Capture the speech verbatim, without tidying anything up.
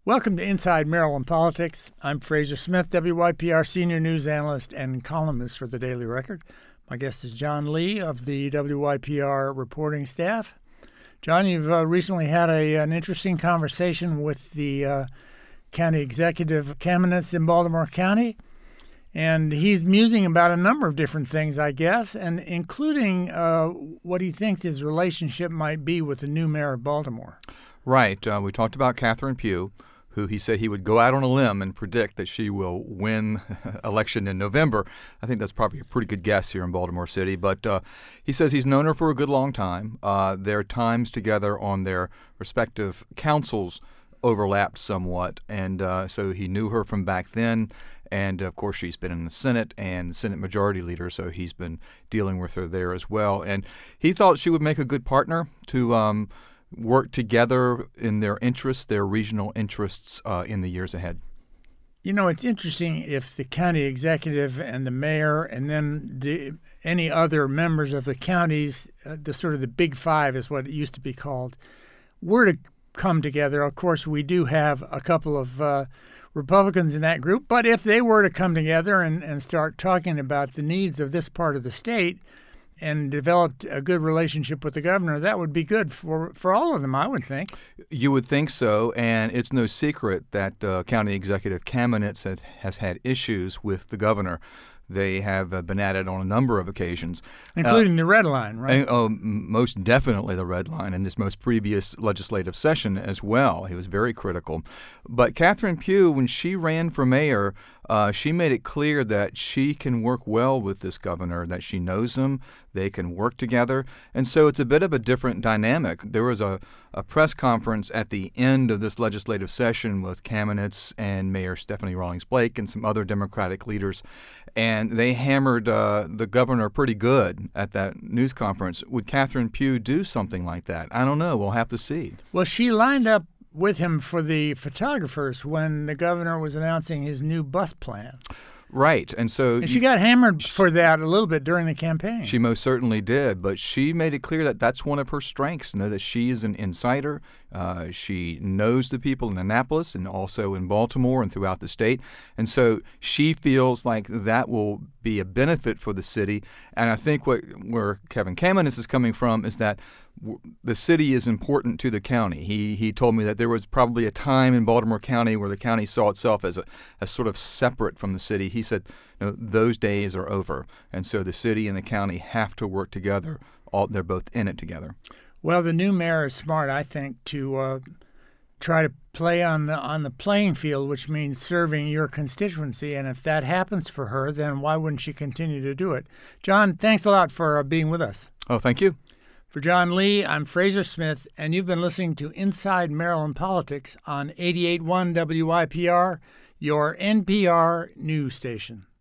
Welcome to Inside Maryland Politics. I'm Fraser Smith, W Y P R senior news analyst and columnist for the Daily Record. My guest is John Lee of the W Y P R reporting staff. John, you've uh, recently had a, an interesting conversation with the uh, county executive Kamenetz in Baltimore County, and he's musing about a number of different things, I guess, and including uh, what he thinks his relationship might be with the new mayor of Baltimore. Right. Uh, we talked about Catherine Pugh, who he said he would go out on a limb and predict that she will win election in November. I think that's probably a pretty good guess here in Baltimore City. But uh, he says he's known her for a good long time. Uh, their times together on their respective councils overlapped somewhat, and uh, so he knew her from back then. And, of course, she's been in the Senate and the Senate Majority Leader, so he's been dealing with her there as well. And he thought she would make a good partner to um, work together in their interests, their regional interests uh, in the years ahead. You know, it's interesting if the county executive and the mayor and then the, any other members of the counties, uh, the sort of the big five is what it used to be called, were to come together. Of course, we do have a couple of uh, Republicans in that group, but if they were to come together and, and start talking about the needs of this part of the state and developed a good relationship with the governor, that would be good for, for all of them, I would think. You would think so, and it's no secret that uh, County Executive Kamenetz has, has had issues with the governor. They have uh, been at it on a number of occasions. Including uh, the red line, right? And, oh, most definitely the red line in this most previous legislative session as well. He was very critical. But Catherine Pugh, when she ran for mayor, uh, she made it clear that she can work well with this governor, that she knows him, they can work together. And so it's a bit of a different dynamic. There was a, a press conference at the end of this legislative session with Kamenetz and Mayor Stephanie Rawlings Blake and some other Democratic leaders, and they hammered uh, the governor pretty good at that news conference. Would Catherine Pugh do something like that? I don't know. We'll have to see. Well, she lined up with him for the photographers when the governor was announcing his new bus plan. Right. And so and she got hammered for that a little bit during the campaign. She most certainly did. But she made it clear that that's one of her strengths, you know, that she is an insider. Uh, she knows the people in Annapolis and also in Baltimore and throughout the state. And so she feels like that will be a benefit for the city. And I think what where Kevin Kamenetz is coming from is that w- the city is important to the county. He he told me that there was probably a time in Baltimore County where the county saw itself as a as sort of separate from the city. He said, you know, those days are over. And so the city and the county have to work together. All, they're both in it together. Well, the new mayor is smart, I think, to uh, try to play on the on the playing field, which means serving your constituency. And if that happens for her, then why wouldn't she continue to do it? John, thanks a lot for uh, being with us. Oh, thank you. For John Lee, I'm Fraser Smith, and you've been listening to Inside Maryland Politics on eighty-eight point one W Y P R, your N P R news station.